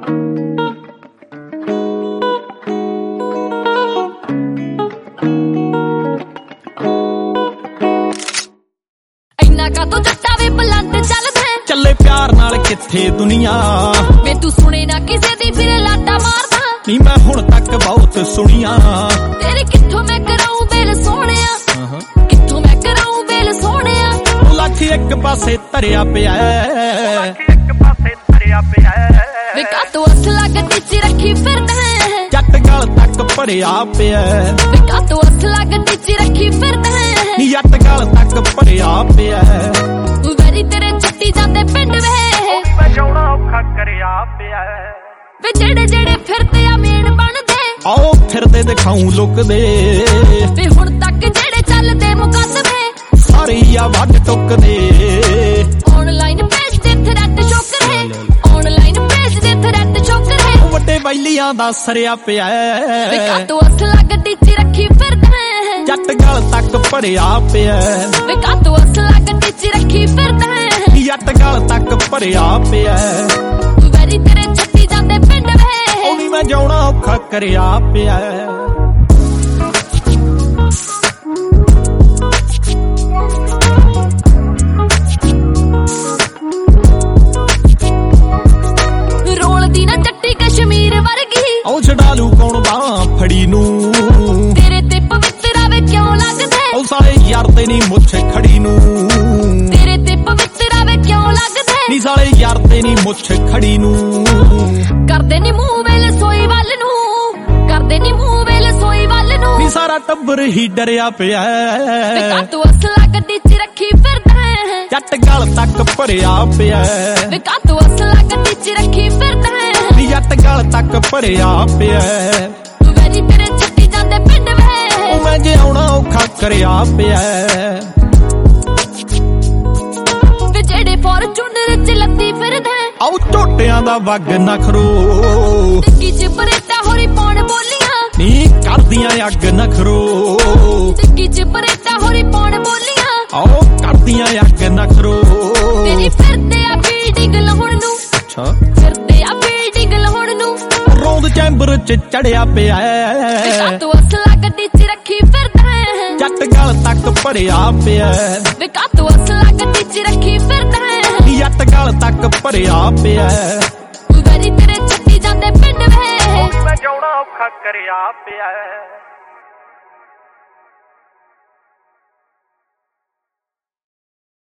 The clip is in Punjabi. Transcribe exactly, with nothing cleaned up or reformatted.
ਇੰਨਾ ਕਾਤੋਂ ਜੱਟਾ ਵੇ ਬਲੰਦ ਚੱਲਦਾ ਚੱਲੇ ਪਿਆਰ ਨਾਲ ਕਿੱਥੇ ਦੁਨੀਆ ਵੇ ਤੂੰ ਸੁਣੇ ਨਾ ਕਿਸੇ ਦੀ ਫਿਰ ਲਾਟਾ ਮਾਰਦਾ ਨੀ ਮੈਂ ਹੁਣ ਤੱਕ ਬਹੁਤ ਸੁਣੀਆਂ ਤੇਰੇ ਕਿੱਥੋਂ ਮੈਂ ਕਰਾਉਂ ਬੇਲ ਸੋਹਣਿਆ ਕਿੱਥੋਂ ਮੈਂ ਕਰਾਉਂ ਬੇਲ ਸੋਹਣਿਆ ਲੱਖ ਇੱਕ ਪਾਸੇ ਧਰਿਆ ਪਿਆ ਇੱਕ ਪਾਸੇ ਧਰਿਆ ਪਿਆ ਵੇ ਕਾਤੋਂ ਅਸਲਾ ਗੱਡੀ ਚ ਰੱਖੀ ਫਿਰਦਾ ਜੱਟ ਗਲ ਤੱਕ ਭਰਿਆ ਪਿਆ ਵੇ ਕਾਤੋਂ ਅਸਲਾ ਗੱਡੀ ਚ ਰੱਖੀ ਫਿਰਦਾ ਨੀ ਜੱਟ ਗਲ ਤੱਕ ਭਰਿਆ ਪਿਆ ਵੈਰੀ ਤੇਰੇ ਛੱਟੀ ਜਾਂਦੇ ਪਿੰਡ ਵੇ ਬਚਾਉਣਾ ਔਖਾ ਕਰਿਆ ਪਿਆ ਵੇ ਜਿਹੜੇ ਜਿਹੜੇ ਫਿਰਦੇ ਆ ਮੇਨ ਬਣਦੇ ਆਓ ਫਿਰਦੇ ਦਿਖਾਉਂ ਲੁਕਦੇ ਵੇ ਹੁਣ ਤੱਕ ਜਿਹੜੇ ਚੱਲਦੇ ਮੁਕੱਦਮੇ ਸਾਰੇ ਆ ਵੱਢ ਟੁੱਕਦੇ ਆਨਲਾਈਨ ਭੇਜਦੇ ਥ੍ਰੈਟ ਚੋਕਰੇ ਆਨਲਾਈਨ ਭੇਜਦੇ ਥ੍ਰੈਟ ਚੋਕਰੇ ਵੱਡੇ ਵੈਲੀਆਂ ਦਾ ਸਰਿਆ ਪਿਆ ਵੇ ਕਾਤੋਂ ਅਸਲਾ ਗੱਡੀ ਚ ਰੱਖੀ ਫਿਰਦਾ ਜੱਟ ਗਲ ਤੱਕ ਭਰਿਆ ਪਿਆ ਵੇ ਕਾਤੋਂ ਅਸਲਾ ਗੱਡੀ ਚ ਰੱਖੀ ਫਿਰਦਾ ਜੱਟ ਗਲ ਤੱਕ ਭਰਿਆ ਪਿਆ ਵੈਰੀ ਤੇਰੇ ਛੱਟੀ ਜਾਂਦੇ ਪਿੰਡ ਵੇ ਉਹ ਵੀ ਮੈਂ ਜਾਉਣਾ ਔਖਾ ਕਰਿਆ ਪਿਆ ਰੋਲਦੀ ਨਾ ਜੱਟੀ ਕਸ਼ਮੀਰ ਵਰਗੀ ਉਹ ਛਡਾਲੂ ਕੌਣ ਬਾਹ ਫੜੀ ਨੂੰ ਤੇਰੇ ਤੇ ਪਵਿੱਤਰਾ ਵੇ ਕਿਉਂ ਲੱਗਦਾ ਉਹ ਸਾਲੇ ਯਾਰ ਤੇ ਨਹੀਂ ਮੁੱਛ ਖੜੀ ਨੂੰ ਤੇਰੇ ਤੇ ਪਵਿੱਤਰਾ ਵੇ ਕਿਉਂ ਲੱਗਦਾ ਨੀ ਸਾਲੇ ਯਾਰ ਤੇ ਨਹੀਂ ਮੁੱਛ ਖੜੀ ਨੂੰ ਕਰਦੇ ਨੀ ਮੂੰਹ ਵੇਲੇ ਸੋਈ ਵੱਲ ਨੂੰ ਕਰਦੇ ਨੀ ਮੂੰਹ ਵੇਲੇ ਸੋਈ ਵੱਲ ਨੂੰ ਨੀ ਸਾਰਾ ਟੱਬਰ ਹੀ ਡਰਿਆ ਪਿਆ ਵੇ ਕਾਤੋਂ ਅਸਲਾ ਗੱਡੀ ਚ ਰੱਖੀ ਫਿਰਦਾ ਜੱਟ ਗਲ ਤੱਕ ਭਰਿਆ ਪਿਆ ਵੇ ਕਾਤੋਂ ਅਸਲਾ ਗੱਡੀ ਚ ਰੱਖੀ ਫਿਰਦਾ ਨੀ ਜੱਟ ਗਲ ਤੱਕ ਭਰਿਆ ਪਿਆ ਵੈਰੀ ਤੇਰੇ ਛੱਟੀ ਜਾਂਦੇ ਪਿੰਡ ਵੇ ਉਹ ਮੈਂ ਜੇ ਆਉਣਾ ਔਖਾ ਕਰਿਆ ਪਿਆ ਵੇ ਜਿਹੜੇ ਫੋਰਚੂਨਰ ਚ ਲੱਦੀ ਫਿਰਦਾ ਆਉ ਝੋਟਿਆਂ ਦਾ ਵੱਗ ਨਖਰੋ ਟਿੱਕੀ ਚ ਬਰੇਟਾ ਹੋਰੀ ਪਾਉਣ ਬੋਲੀਆਂ ਨੀ ਕਰਦੀਆਂ ਅੱਗ ਨਖਰੋ ਟਿੱਕੀ ਚ ਬਰੇਟਾ ਹੋਰੀ ਪਾਉਣ ਬੋਲੀਆਂ ਆਓ ਕਰਦੀਆਂ ਅੱਗ ਨਖਰੋ ਤੇਰੀ ਫਿਰਦੇ ਆ ਫੀਡਿੰਗ ਲਾਉਣ ਨੂੰ ਅੱਛਾ ਫਿਰਦੇ ਆ ਫੀਡਿੰਗ ਲਾਉਣ ਨੂੰ ਰੌਂਦ ਚੈਂਬਰ ਚ ਚੜਿਆ ਪਿਆ ਵੇ ਕਾਤੋਂ ਅਸਲਾ ਗੱਡੀ ਚ ਰੱਖੀ ਫਿਰਦਾ ਜੱਟ ਗਲ ਤੱਕ ਭਰਿਆ ਪਿਆ ਵੇ ਕਾਤੋਂ ਅਸਲਾ ਗੱਡੀ ਚ ਰੱਖੀ ਫਿਰਦਾ ਨੀ ਜੱਟ ਗਲ ਤੱਕ ਭਰਿਆ ਪਿਆ ਵੈਰੀ ਤੇਰੇ ਛੱਟੀ ਜਾਂਦੇ ਪਿੰਡ ਵੇ ਬਚਾਉਣਾ ਔਖਾ ਕਰਿਆ ਪਿਆ